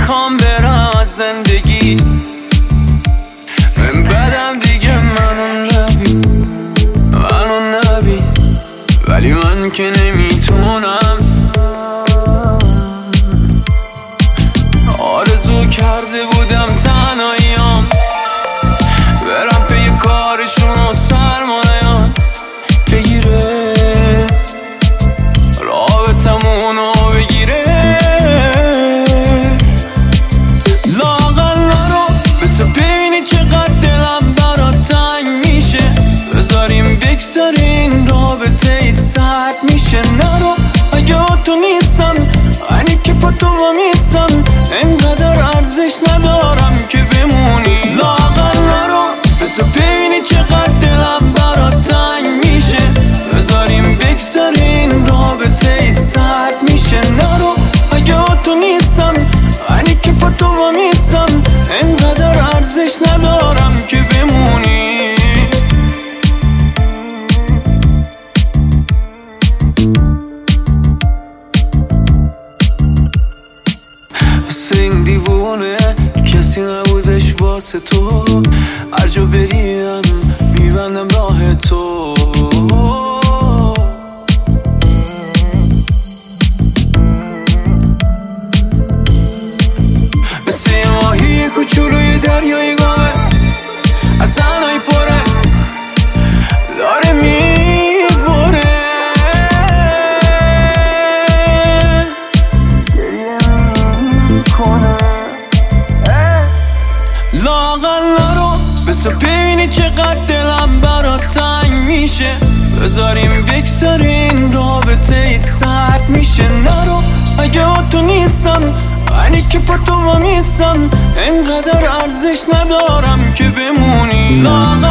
میخوام برم از زندگی، من بدم دیگه منو نبی، ولی من که نمیتونم. آرزو کرده بودم تنهاییام برم پی کارشون و سرمایه‌ام بگیره، رابطمونو بگیره. لااقل نرو بسه ببینی چقدر دلم برات تنگ میشه، بذاریم بگذارین رابطه ای سرد میشه. نرو اگه تو نیستن اینی که پا تو میستن، انقدر ارزش ندارم که بمونی. لااقل نرو بسه ببینی چقدر دلم برات تنگ میشه، بذاریم بگذارین رابطه ای سرد میشه. نرو اگه تو نیستن اینی که پا تو میستن، انقدر ارزش ندارم که بمونی. این دیوونه کسی نبودش واسه تو، هر جا بریم میبندم راه تو. مثل یه ماهی کوچولوی دریای گامه، از زنهای پره داره میبره. لااقل نرو بسه ببینی چقدر دلم برات تنگ میشه، بذاریم بگذارین رابطه ای سرد میشه. نرو اگه تو نیستن اینی که پا تو میستن، انقدر ارزش ندارم که بمونی. لااقل